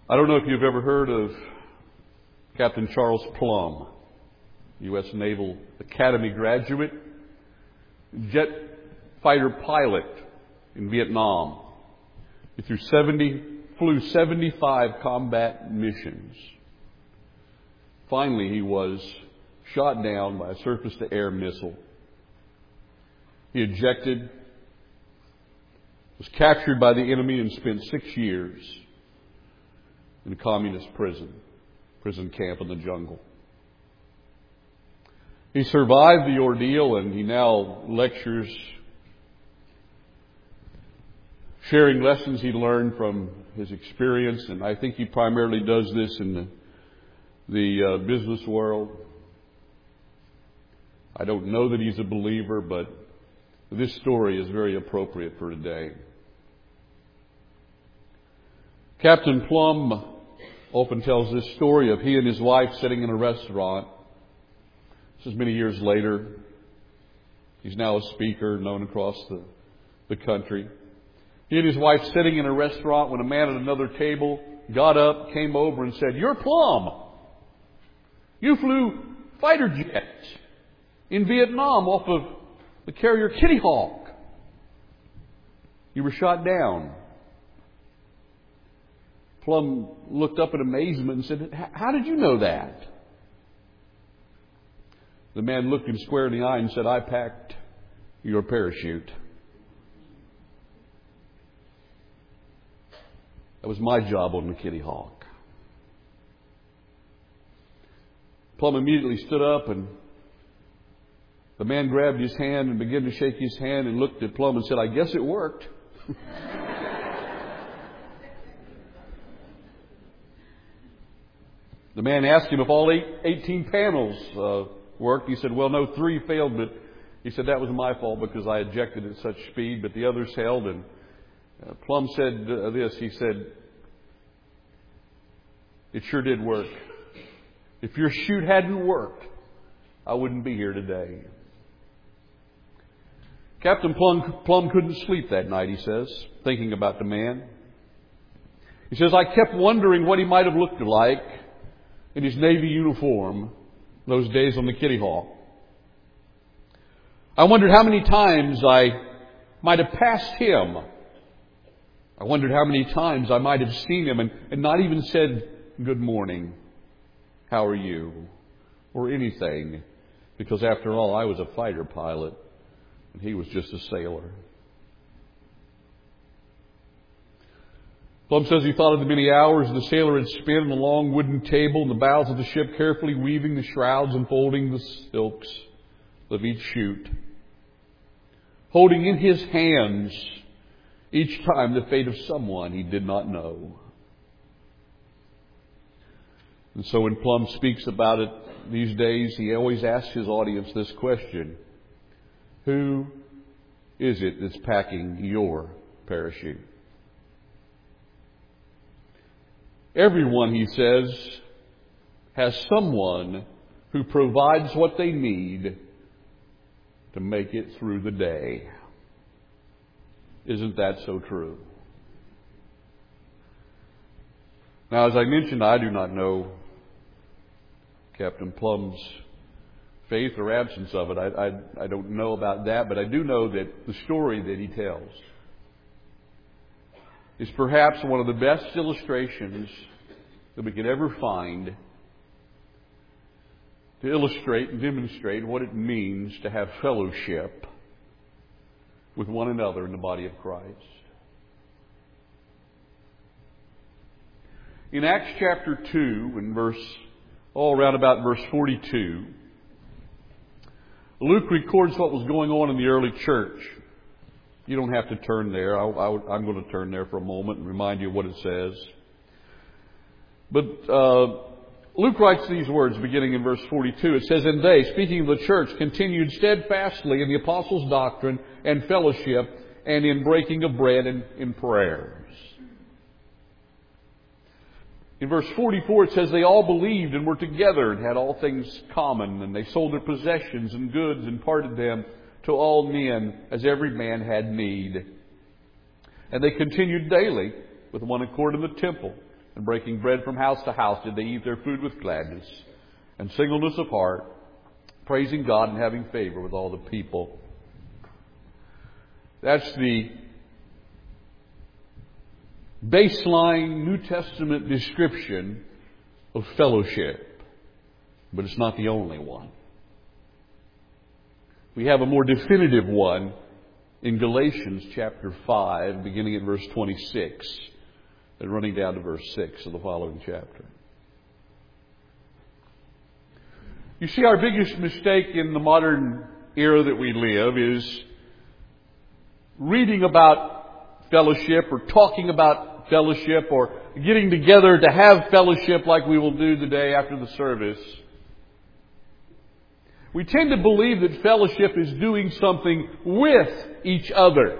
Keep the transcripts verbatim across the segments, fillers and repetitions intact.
I don't know if you've ever heard of Captain Charles Plumb, U S Naval Academy graduate, jet fighter pilot in Vietnam. He threw seventy, flew seventy-five combat missions. Finally, he was shot down by a surface-to-air missile. He ejected, was captured by the enemy, and spent six years in a communist prison, prison camp in the jungle. He survived the ordeal, and he now lectures, sharing lessons he learned from his experience. And I think he primarily does this in the, the uh, business world. I don't know that he's a believer, but this story is very appropriate for today. Captain Plumb often tells this story of he and his wife sitting in a restaurant. This is many years later. He's now a speaker known across the, the country. He and his wife sitting in a restaurant when a man at another table got up, came over and said, "You're Plumb. You flew fighter jets in Vietnam off of the carrier Kitty Hawk. You were shot down." Plumb looked up in amazement and said, "How did you know that?" The man looked him square in the eye and said, "I packed your parachute. That was my job on the Kitty Hawk." Plumb immediately stood up, and the man grabbed his hand and began to shake his hand and looked at Plumb and said, "I guess it worked." The man asked him if all eight, eighteen panels uh, worked. He said, "Well, no, three failed, but," he said, "that was my fault because I ejected at such speed, but the others held." And uh, Plumb said uh, this, he said, "It sure did work. If your chute hadn't worked, I wouldn't be here today." Captain Plumb, Plumb couldn't sleep that night, he says, thinking about the man. He says, "I kept wondering what he might have looked like in his Navy uniform those days on the Kitty Hawk. I wondered how many times I might have passed him. I wondered how many times I might have seen him and, and not even said, 'Good morning, how are you?' or anything, because after all, I was a fighter pilot and he was just a sailor." Plumb says he thought of the many hours the sailor had spent on the long wooden table in the bows of the ship, carefully weaving the shrouds and folding the silks of each chute, holding in his hands each time the fate of someone he did not know. And so when Plumb speaks about it these days, he always asks his audience this question: who is it that's packing your parachute? Everyone, he says, has someone who provides what they need to make it through the day. Isn't that so true? Now, as I mentioned, I do not know Captain Plumb's faith or absence of it. I, I, I don't know about that, but I do know that the story that he tells is perhaps one of the best illustrations that we could ever find to illustrate and demonstrate what it means to have fellowship with one another in the body of Christ. In Acts chapter two, in verse, all around about verse forty-two, Luke records what was going on in the early church. You don't have to turn there. I, I, I'm going to turn there for a moment and remind you of what it says. But uh, Luke writes these words beginning in verse forty-two. It says, "And they," speaking of the church, "continued steadfastly in the apostles' doctrine and fellowship, and in breaking of bread and in prayers." In verse forty-four, it says, "They all believed and were together and had all things common, and they sold their possessions and goods and parted them to all men as every man had need. And they continued daily with one accord in the temple, And breaking bread from house to house did they eat their food with gladness and singleness of heart, praising God and having favor with all the people. That's the baseline New Testament description of fellowship. But it's not the only one. We have a more definitive one in Galatians chapter five, beginning at verse twenty-six, and running down to verse six of the following chapter. You see, our biggest mistake in the modern era that we live is reading about fellowship or talking about fellowship or getting together to have fellowship like we will do today after the service. We tend to believe that fellowship is doing something with each other.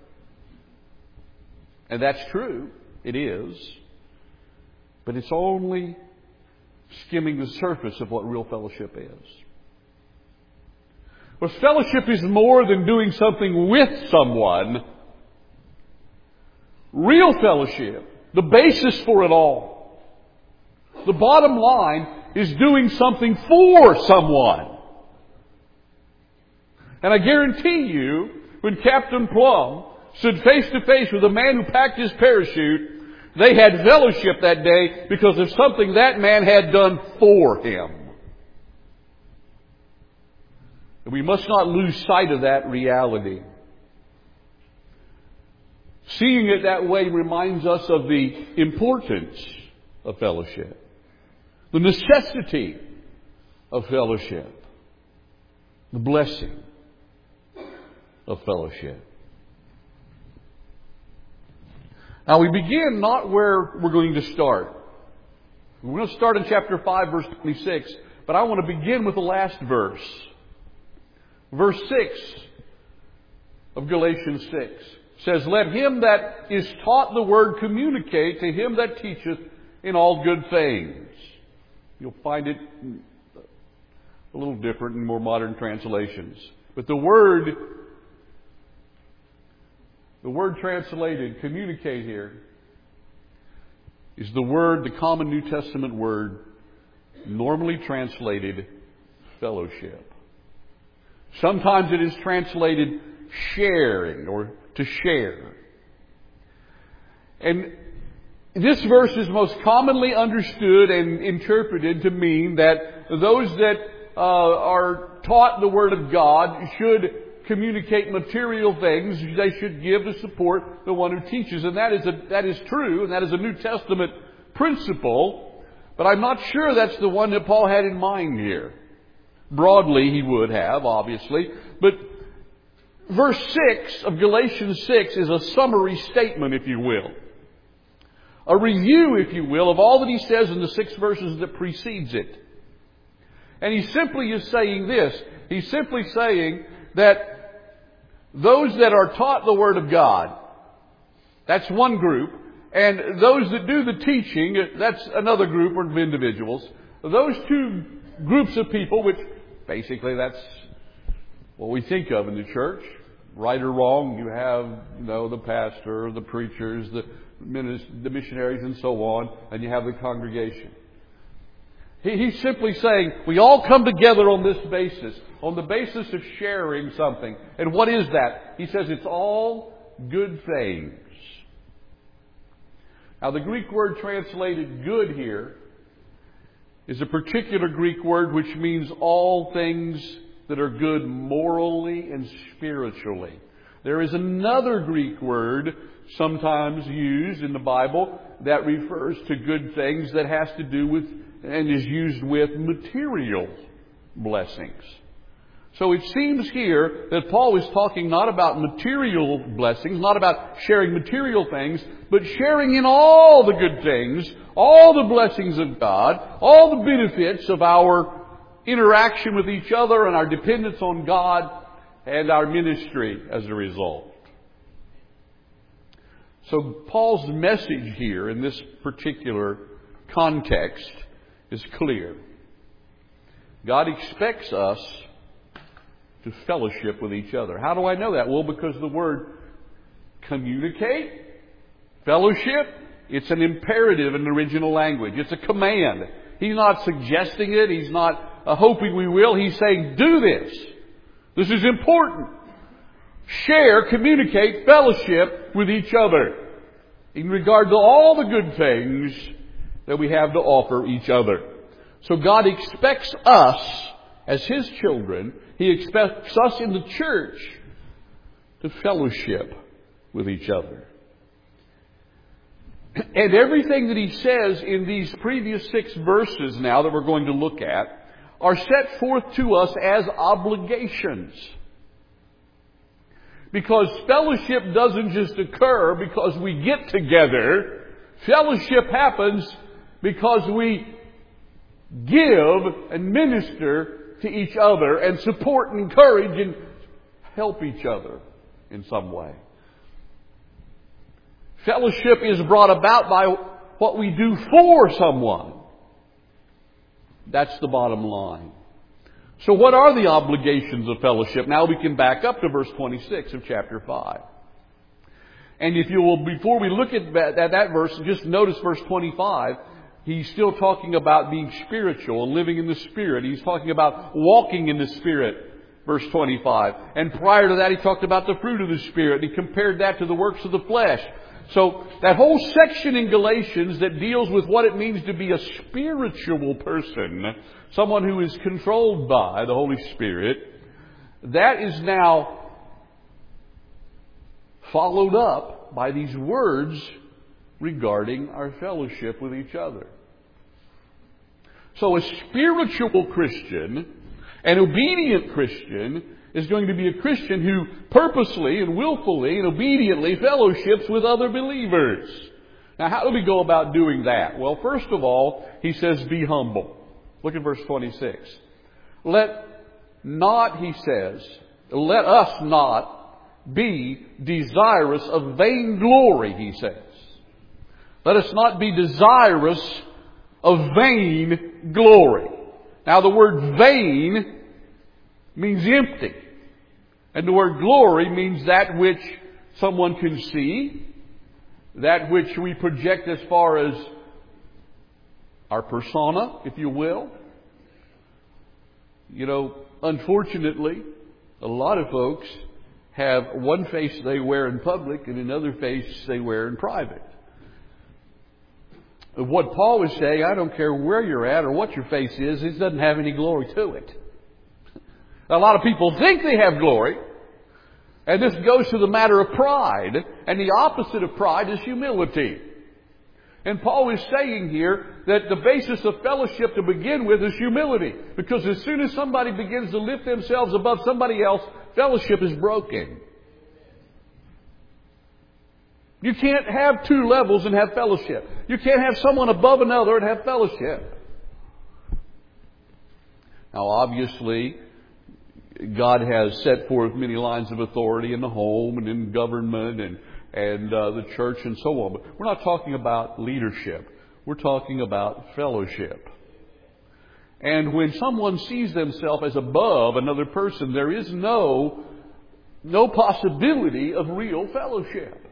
And that's true. It is. But it's only skimming the surface of what real fellowship is. Well, fellowship is more than doing something with someone. Real fellowship, the basis for it all, the bottom line is doing something for someone. And I guarantee you, when Captain Plum stood face to face with a man who packed his parachute, they had fellowship that day because of something that man had done for him. And we must not lose sight of that reality. Seeing it that way reminds us of the importance of fellowship, the necessity of fellowship, the blessing of fellowship. Now we begin not where we're going to start. We're going to start in chapter five, verse twenty-six, but I want to begin with the last verse. Verse six of Galatians six says, "Let him that is taught the word communicate to him that teacheth in all good things." You'll find it a little different in more modern translations. But the word The word translated communicate here is the word, the common New Testament word, normally translated fellowship. Sometimes it is translated sharing or to share. And this verse is most commonly understood and interpreted to mean that those that uh, are taught the Word of God should communicate material things they should give to support the one who teaches. And that is a, that is true, and that is a New Testament principle. But I'm not sure that's the one that Paul had in mind here. Broadly, he would have, obviously. But verse six of Galatians six is a summary statement, if you will. A review, if you will, of all that he says in the six verses that precedes it. And he simply is saying this. He's simply saying that those that are taught the Word of God, that's one group. And those that do the teaching, that's another group of individuals. Those two groups of people, which basically that's what we think of in the church. Right or wrong, you have, you know, the pastor, the preachers, the the missionaries and so on, and you have the congregation. He, he's simply saying we all come together on this basis, on the basis of sharing something. And what is that? He says it's all good things. Now the Greek word translated good here is a particular Greek word which means all things that are good morally and spiritually. There is another Greek word sometimes used in the Bible that refers to good things that has to do with and is used with material blessings. So it seems here that Paul is talking not about material blessings, not about sharing material things, but sharing in all the good things, all the blessings of God, all the benefits of our interaction with each other and our dependence on God and our ministry as a result. So Paul's message here in this particular context is clear. God expects us to fellowship with each other. How do I know that? Well, because the word communicate, fellowship, It's an imperative in the original language. It's a command. He's not suggesting it. He's not uh, hoping we will. He's saying, do this. This is important. Share, communicate, fellowship with each other in regard to all the good things that we have to offer each other. So God expects us as His children, He expects us in the church to fellowship with each other. And everything that He says in these previous six verses now that we're going to look at are set forth to us as obligations. Because fellowship doesn't just occur because we get together. Fellowship happens because we give and minister to each other and support and encourage and help each other in some way. Fellowship is brought about by what we do for someone. That's the bottom line. So what are the obligations of fellowship? Now we can back up to verse twenty-six of chapter five. And if you will, before we look at that, at that verse, just notice verse twenty-five. He's still talking about being spiritual and living in the Spirit. He's talking about walking in the Spirit, verse twenty-five. And prior to that, he talked about the fruit of the Spirit. He compared that to the works of the flesh. So that whole section in Galatians that deals with what it means to be a spiritual person, someone who is controlled by the Holy Spirit, that is now followed up by these words regarding our fellowship with each other. So a spiritual Christian, an obedient Christian, is going to be a Christian who purposely and willfully and obediently fellowships with other believers. Now, how do we go about doing that? Well, first of all, he says, be humble. Look at verse twenty-six. Let not, he says, let us not be desirous of vainglory, he says. Let us not be desirous of vain glory. Now, the word vain means empty. And the word glory means that which someone can see, that which we project as far as our persona, if you will. You know, unfortunately, a lot of folks have one face they wear in public and another face they wear in private. What Paul is saying, I don't care where you're at or what your face is, it doesn't have any glory to it. A lot of people think they have glory, and this goes to the matter of pride, and the opposite of pride is humility. And Paul is saying here that the basis of fellowship to begin with is humility, because as soon as somebody begins to lift themselves above somebody else, fellowship is broken. You can't have two levels and have fellowship. You can't have someone above another and have fellowship. Now, obviously, God has set forth many lines of authority in the home and in government and, and uh, the church and so on. But we're not talking about leadership. We're talking about fellowship. And when someone sees themselves as above another person, there is no, no possibility of real fellowship.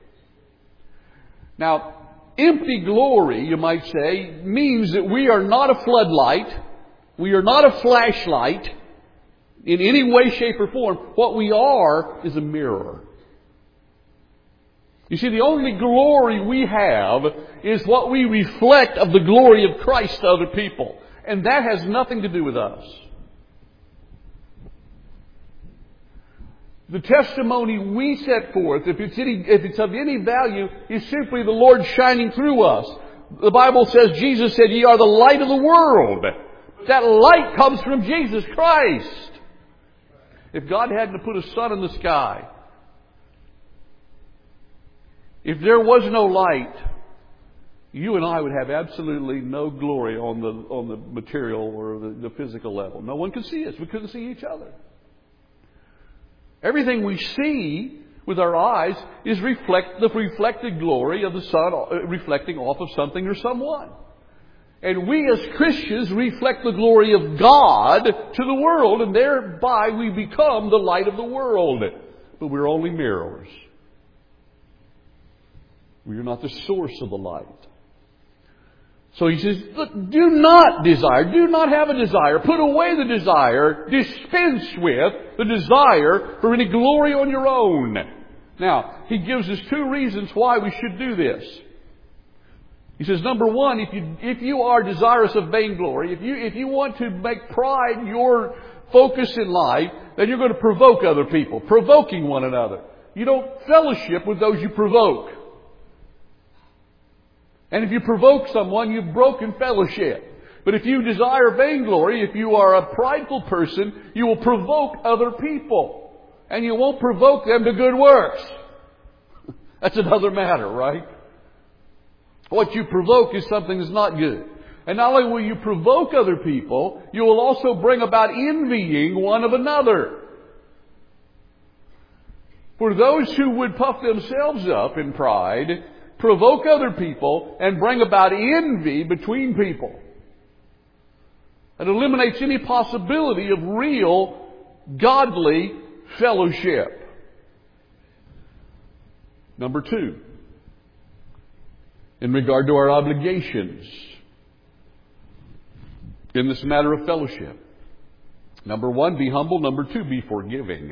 Now, empty glory, you might say, means that we are not a floodlight. We are not a flashlight in any way, shape, or form. What we are is a mirror. You see, the only glory we have is what we reflect of the glory of Christ to other people. And that has nothing to do with us. The testimony we set forth, if it's, any, if it's of any value, is simply the Lord shining through us. The Bible says, Jesus said, ye are the light of the world. That light comes from Jesus Christ. If God hadn't put a sun in the sky, if there was no light, you and I would have absolutely no glory on the on the material or the, the physical level. No one could see us. We couldn't see each other. Everything we see with our eyes is reflect the reflected glory of the sun reflecting off of something or someone. And we as Christians reflect the glory of God to the world, and thereby we become the light of the world. But we're only mirrors. You're not the source of the light. So he says, look, do not desire, do not have a desire. Put away the desire, dispense with the desire for any glory on your own. Now, he gives us two reasons why we should do this. He says, number one, if you, if you are desirous of vainglory, if you, if you want to make pride your focus in life, then you're going to provoke other people, provoking one another. You don't fellowship with those you provoke. And if you provoke someone, you've broken fellowship. But if you desire vainglory, if you are a prideful person, you will provoke other people. And you won't provoke them to good works. That's another matter, right? What you provoke is something that's not good. And not only will you provoke other people, you will also bring about envying one of another. For those who would puff themselves up in pride, provoke other people, and bring about envy between people. It eliminates any possibility of real, godly fellowship. Number two, in regard to our obligations in this matter of fellowship. Number one, be humble. Number two, be forgiving.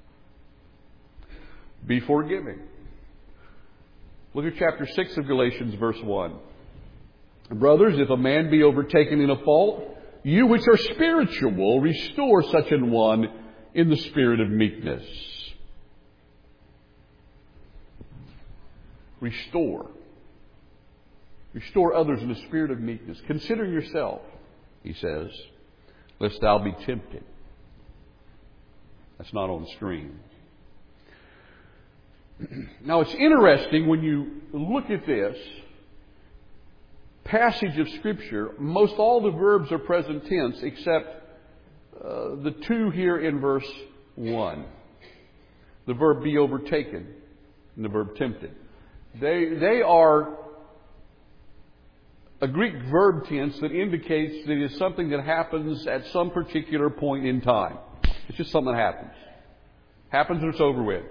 Be forgiving. Look at chapter six of Galatians, verse one. Brothers, if a man be overtaken in a fault, you which are spiritual, restore such an one in the spirit of meekness. Restore. Restore others in the spirit of meekness. Consider yourself, he says, lest thou be tempted. That's not on the screen. Now it's interesting when you look at this passage of Scripture, most all the verbs are present tense except uh, the two here in verse one. The verb be overtaken and the verb tempted. They, they are a Greek verb tense that indicates that it is something that happens at some particular point in time. It's just something that happens. Happens and it's over with.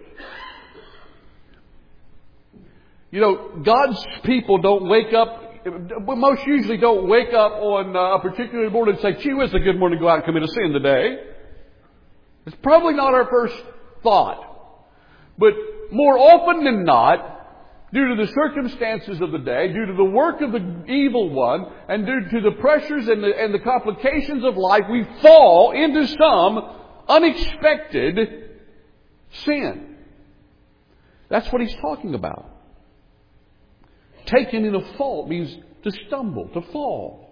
You know, God's people don't wake up, most usually don't wake up on a particular morning and say, gee whiz, a good morning to go out and commit a sin today. It's probably not our first thought. But more often than not, due to the circumstances of the day, due to the work of the evil one, and due to the pressures and the, and the complications of life, we fall into some unexpected sin. That's what he's talking about. Taken in a fault means to stumble, to fall.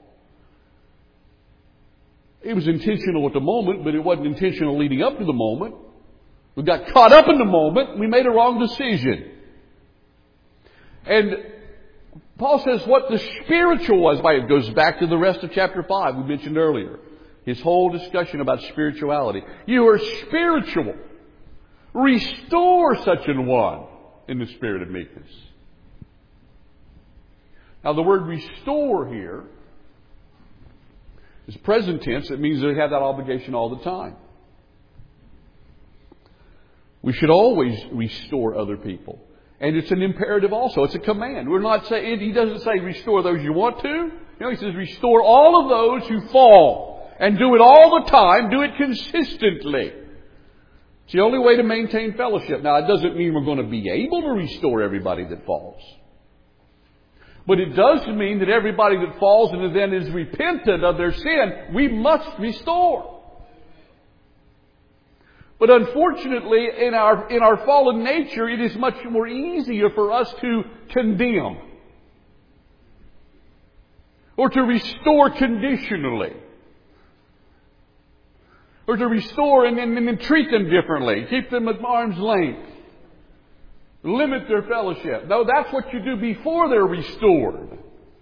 It was intentional at the moment, but it wasn't intentional leading up to the moment. We got caught up in the moment. We made a wrong decision. And Paul says what the spiritual was. It goes back to the rest of chapter five we mentioned earlier. His whole discussion about spirituality. You are spiritual. Restore such an one in the spirit of meekness. Now the word restore here is present tense. It means they have that obligation all the time. We should always restore other people. And it's an imperative also. It's a command. We're not saying, he doesn't say restore those you want to. You know, he says restore all of those who fall. And do it all the time. Do it consistently. It's the only way to maintain fellowship. Now, it doesn't mean we're going to be able to restore everybody that falls. But it does mean that everybody that falls and then is repentant of their sin, we must restore. But unfortunately, in our, in our fallen nature, it is much more easier for us to condemn. Or to restore conditionally. Or to restore and, and, and treat them differently. Keep them at arm's length. Limit their fellowship. No, that's what you do before they're restored.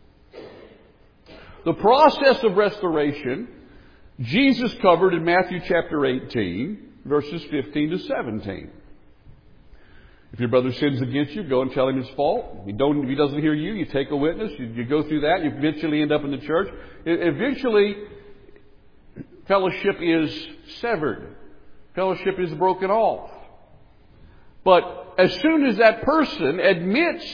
The process of restoration, Jesus covered in Matthew chapter eighteen, verses fifteen to seventeen. If your brother sins against you, go and tell him his fault. If, you don't, if he doesn't hear you, you take a witness. You, you go through that. You eventually end up in the church. Eventually, fellowship is severed. Fellowship is broken off. But as soon as that person admits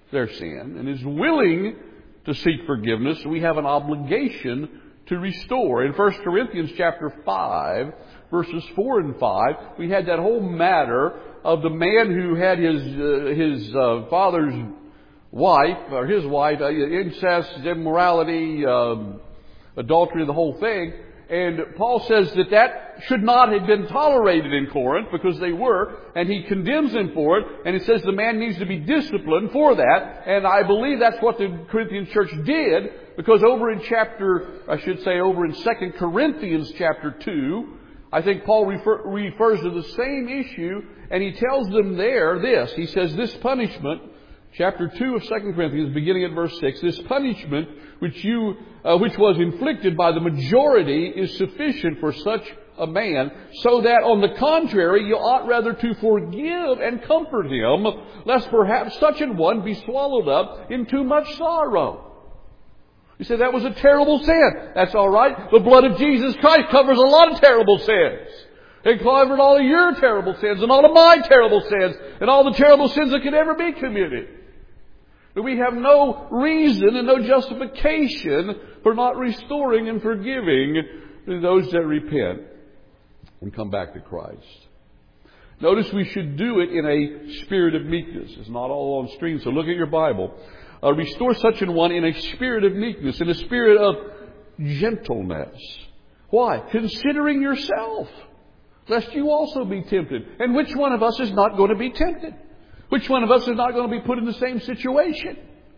their sin and is willing to seek forgiveness, we have an obligation to restore. In First Corinthians chapter five, verses four and five, we had that whole matter of the man who had his uh, his uh, father's wife, or his wife, uh, incest, immorality, um, adultery, the whole thing. And Paul says that that should not have been tolerated in Corinth because they were, and he condemns them for it, and he says the man needs to be disciplined for that. And I believe that's what the Corinthian church did, because over in chapter, I should say over in Second Corinthians chapter two, I think Paul refer, refers to the same issue, and he tells them there this. He says, this punishment, chapter two of Second Corinthians, beginning at verse six, this punishment which you, uh, which was inflicted by the majority is sufficient for such a man, so that on the contrary you ought rather to forgive and comfort him, lest perhaps such an one be swallowed up in too much sorrow. You say that was a terrible sin. That's all right. The blood of Jesus Christ covers a lot of terrible sins. It covered all of your terrible sins and all of my terrible sins and all the terrible sins that could ever be committed. But we have no reason and no justification for not restoring and forgiving those that repent and come back to Christ. Notice we should do it in a spirit of meekness. It's not all on stream, so look at your Bible. Uh, restore such an one in a spirit of meekness, in a spirit of gentleness. Why? Considering yourself, lest you also be tempted. And which one of us is not going to be tempted? Which one of us is not going to be put in the same situation?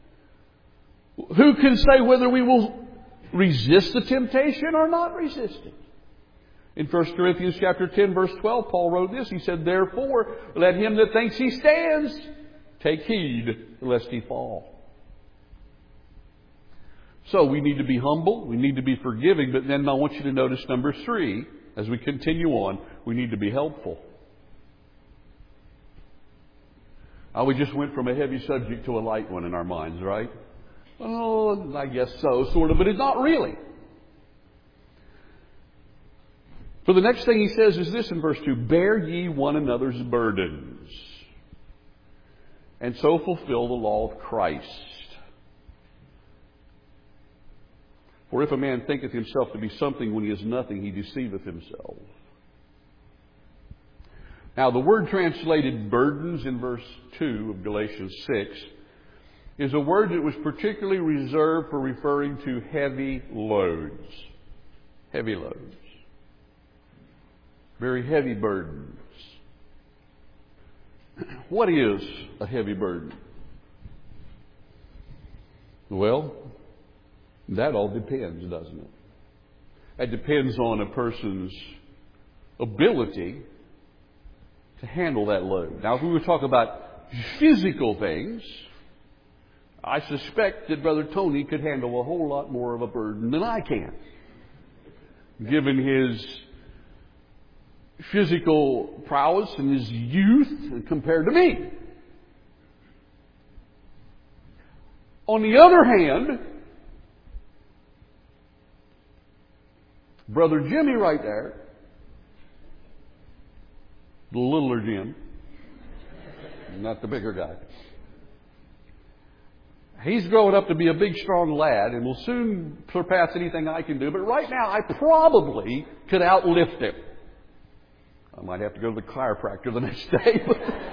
Who can say whether we will resist the temptation or not resist it? In First Corinthians chapter ten, verse twelve, Paul wrote this. He said, therefore, let him that thinks he stands take heed lest he fall. So we need to be humble. We need to be forgiving. But then I want you to notice number three, as we continue on, we need to be helpful. Uh, we just went from a heavy subject to a light one in our minds, right? Oh, I guess so, sort of, but it's not really. For the next thing he says is this in verse two, bear ye one another's burdens, and so fulfill the law of Christ. For if a man thinketh himself to be something when he is nothing, he deceiveth himself. Now, the word translated burdens in verse two of Galatians six is a word that was particularly reserved for referring to heavy loads. Heavy loads. Very heavy burdens. What is a heavy burden? Well, that all depends, doesn't it? It depends on a person's ability to handle that load. Now, if we were to talk about physical things, I suspect that Brother Tony could handle a whole lot more of a burden than I can, given his physical prowess and his youth compared to me. On the other hand, Brother Jimmy right there, the littler Jim, not the bigger guy, he's growing up to be a big, strong lad and will soon surpass anything I can do. But right now, I probably could outlift him. I might have to go to the chiropractor the next day.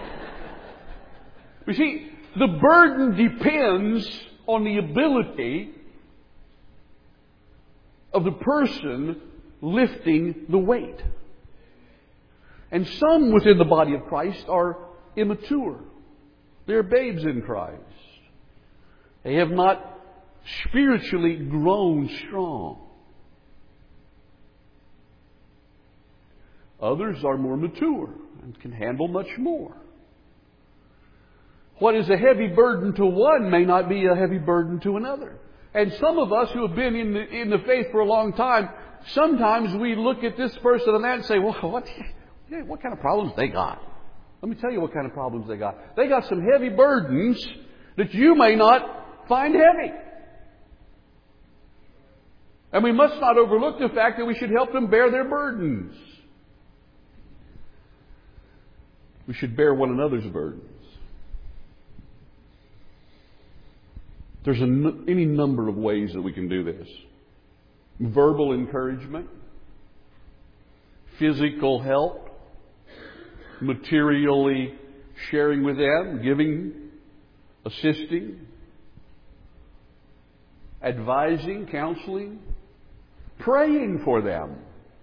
You see, the burden depends on the ability of the person lifting the weight. And some within the body of Christ are immature. They're babes in Christ. They have not spiritually grown strong. Others are more mature and can handle much more. What is a heavy burden to one may not be a heavy burden to another. And some of us who have been in the, in the faith for a long time, sometimes we look at this person and that and say, well, what, what kind of problems they got? Let me tell you what kind of problems they got. They got some heavy burdens that you may not find heavy. And we must not overlook the fact that we should help them bear their burdens. We should bear one another's burdens. There's a, any number of ways that we can do this. Verbal encouragement, physical help, materially sharing with them, giving, assisting, advising, counseling, praying for them.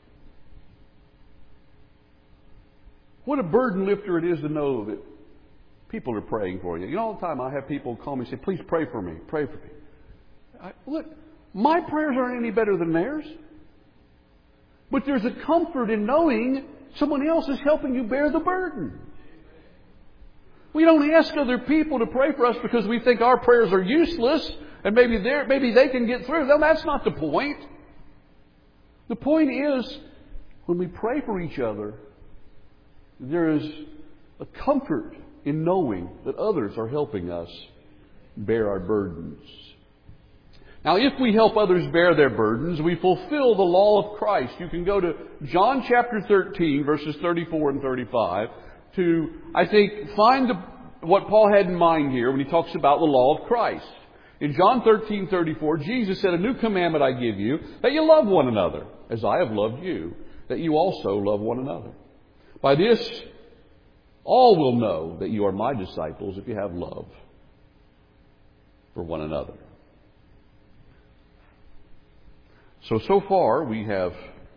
What a burden lifter it is to know that people are praying for you. You know, all the time I have people call me and say, please pray for me, pray for me. I, look, my prayers aren't any better than theirs. But there's a comfort in knowing someone else is helping you bear the burden. We don't ask other people to pray for us because we think our prayers are useless and maybe they maybe they can get through. No, that's not the point. The point is, when we pray for each other, there is a comfort in knowing that others are helping us bear our burdens. Now, if we help others bear their burdens, we fulfill the law of Christ. You can go to John chapter thirteen, verses thirty-four and thirty-five, to, I think, find the, what Paul had in mind here when he talks about the law of Christ. In John thirteen thirty-four, Jesus said, a new commandment I give you, that you love one another, as I have loved you, that you also love one another. By this, all will know that you are my disciples if you have love for one another. So, so far we have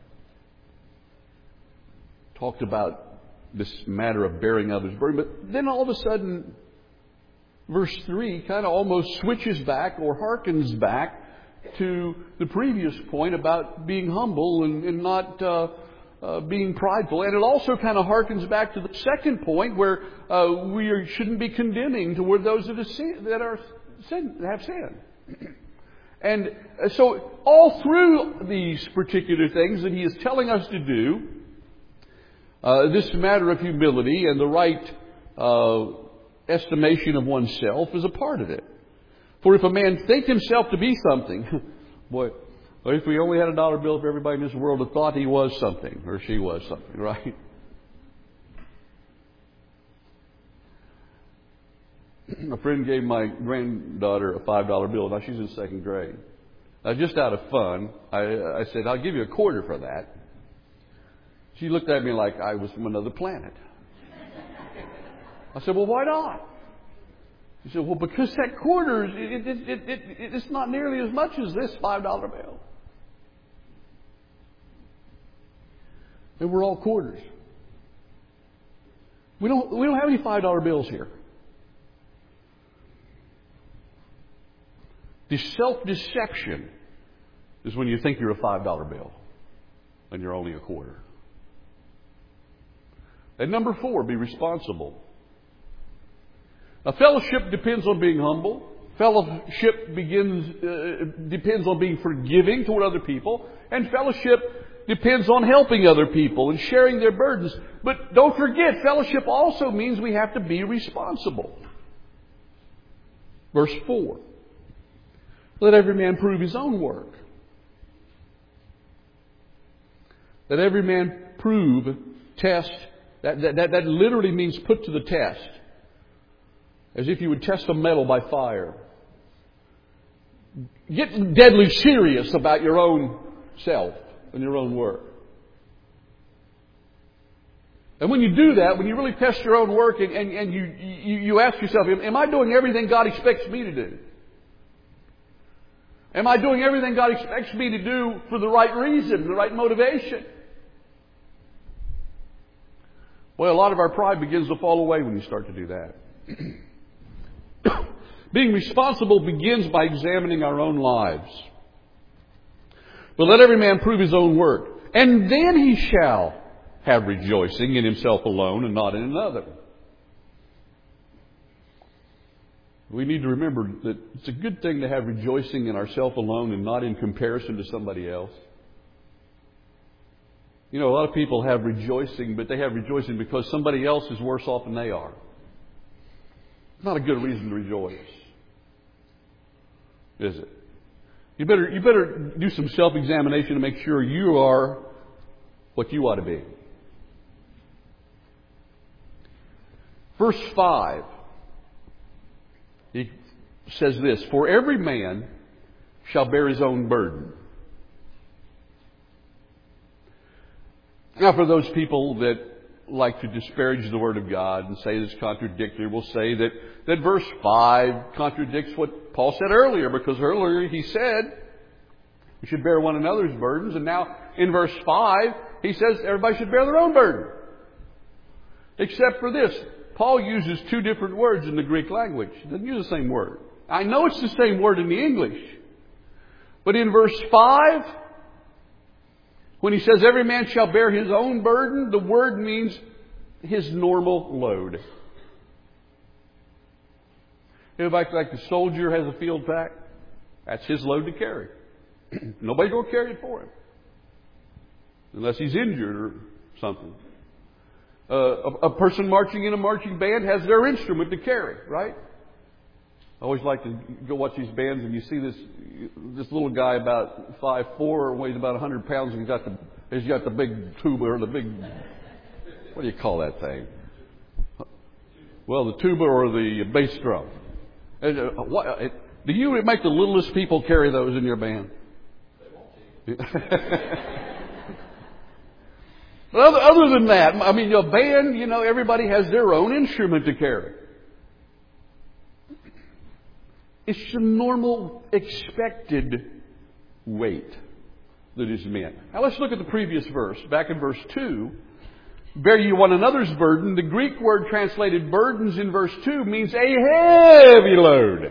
talked about this matter of bearing others' burden, but then all of a sudden, verse three kind of almost switches back or harkens back to the previous point about being humble and, and not uh, uh, being prideful. And it also kind of harkens back to the second point where uh, we are, shouldn't be condemning toward those that, are sin, that are sin, that have sinned. And so all through these particular things that he is telling us to do, uh, this matter of humility and the right uh, estimation of oneself is a part of it. For if a man think himself to be something, boy, if we only had a dollar bill for everybody in this world that thought he was something or she was something, right? A friend gave my granddaughter a five dollar bill. Now, she's in second grade. Now, just out of fun, I, I said, I'll give you a quarter for that. She looked at me like I was from another planet. I said, well, why not? She said, well, because that quarter, it, it, it, it, it, it's not nearly as much as this five dollar bill. And we're all quarters. We don't, we don't have any five dollar bills here. The self-deception is when you think you're a five dollar bill and you're only a quarter. And number four, be responsible. Now, fellowship depends on being humble. Fellowship begins uh, depends on being forgiving toward other people. And fellowship depends on helping other people and sharing their burdens. But don't forget, fellowship also means we have to be responsible. Verse four. Let every man prove his own work. Let every man prove, test. That, that, that, that literally means put to the test. As if you would test a metal by fire. Get deadly serious about your own self and your own work. And when you do that, when you really test your own work and, and, and you, you, you ask yourself, am I doing everything God expects me to do? Am I doing everything God expects me to do for the right reason, the right motivation? Well, a lot of our pride begins to fall away when you start to do that. Being responsible begins by examining our own lives. But let every man prove his own work, and then he shall have rejoicing in himself alone and not in another. We need to remember that it's a good thing to have rejoicing in ourselves alone and not in comparison to somebody else. You know, a lot of people have rejoicing, but they have rejoicing because somebody else is worse off than they are. It's not a good reason to rejoice, is it? You better, you better do some self-examination to make sure you are what you ought to be. Verse five. He says this, "For every man shall bear his own burden." Now, for those people that like to disparage the Word of God and say it's contradictory, will say that, that verse five contradicts what Paul said earlier, because earlier he said we should bear one another's burdens, and now in verse five he says everybody should bear their own burden. Except for this, Paul uses two different words in the Greek language. He doesn't use the same word. I know it's the same word in the English, but in verse five, when he says every man shall bear his own burden, the word means his normal load. If like, like the soldier has a field pack, that's his load to carry. Nobody's going to carry it for him. Unless he's injured or something. Uh, a, a person marching in a marching band has their instrument to carry, right? I always like to go watch these bands, and you see this this little guy about five foot four, weighs about a hundred pounds, and he's got the he's got the big tuba or the big, what do you call that thing? Well, the tuba or the bass drum. And, uh, what, it, do you make the littlest people carry those in your band? But other, other than that, I mean, your band, you know, everybody has their own instrument to carry. It's the normal expected weight that is meant. Now let's look at the previous verse. Back in verse two, bear ye one another's burden. The Greek word translated burdens in verse two means a heavy load.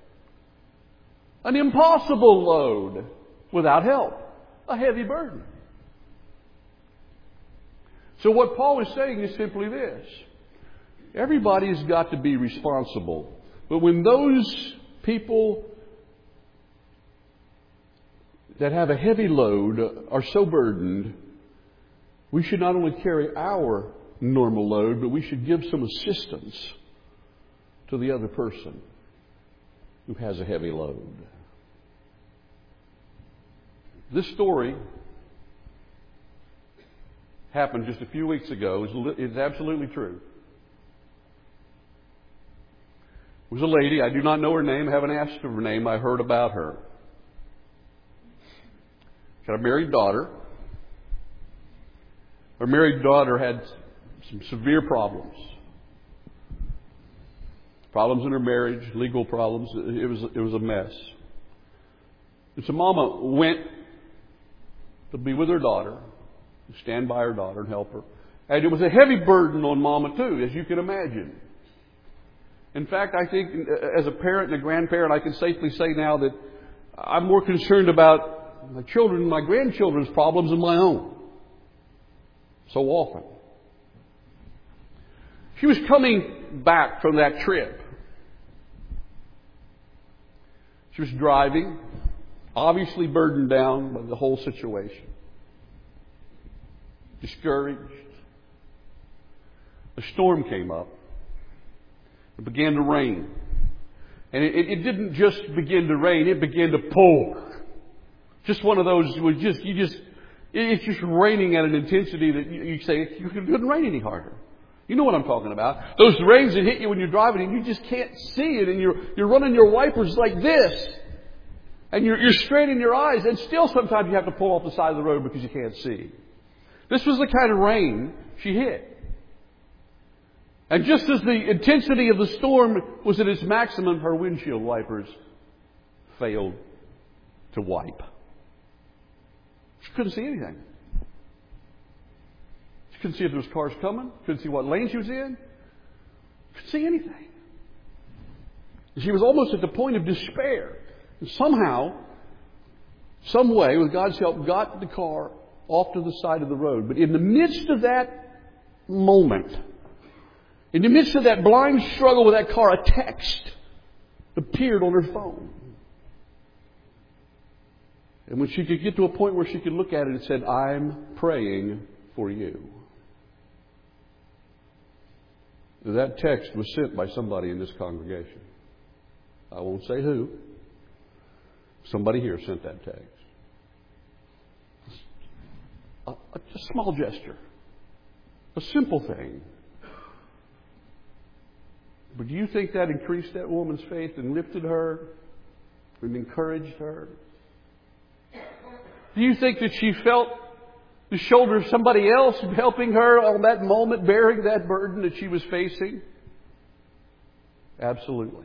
An impossible load without help. A heavy burden. So what Paul is saying is simply this. Everybody's got to be responsible. But when those people that have a heavy load are so burdened, we should not only carry our normal load, but we should give some assistance to the other person who has a heavy load. This story happened just a few weeks ago. It's absolutely true. It was a lady. I do not know her name. I haven't asked her name. I heard about her. She had a married daughter. Her married daughter had some severe problems. Problems in her marriage, legal problems. It was, it was a mess. And so Mama went to be with her daughter, stand by her daughter and help her. And it was a heavy burden on Mama too, as you can imagine. In fact, I think as a parent and a grandparent, I can safely say now that I'm more concerned about my children and my grandchildren's problems than my own. So often. She was coming back from that trip. She was driving, obviously burdened down by the whole situation. Discouraged. A storm came up. It began to rain. And it, it didn't just begin to rain, it began to pour. Just one of those, it was just, you just, it's just raining at an intensity that you, you say, it couldn't rain any harder. You know what I'm talking about. Those rains that hit you when you're driving and you just can't see it, and you're, you're running your wipers like this. And you're, you're straining your eyes, and still sometimes you have to pull off the side of the road because you can't see. This was the kind of rain she hit. And just as the intensity of the storm was at its maximum, her windshield wipers failed to wipe. She couldn't see anything. She couldn't see if there was cars coming. Couldn't see what lane she was in. Couldn't see anything. She was almost at the point of despair. And somehow, some way, with God's help, got the car off to the side of the road. But in the midst of that moment, in the midst of that blind struggle with that car, a text appeared on her phone. And when she could get to a point where she could look at it, it said, "I'm praying for you." That text was sent by somebody in this congregation. I won't say who. Somebody here sent that text. A, a small gesture. A simple thing. But do you think that increased that woman's faith and lifted her and encouraged her? Do you think that she felt the shoulder of somebody else helping her on that moment, bearing that burden that she was facing? Absolutely.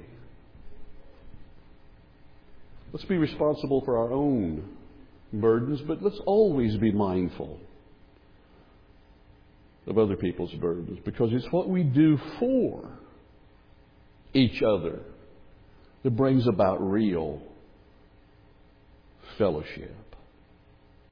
Let's be responsible for our own burdens, but let's always be mindful of other people's burdens, because it's what we do for each other that brings about real fellowship.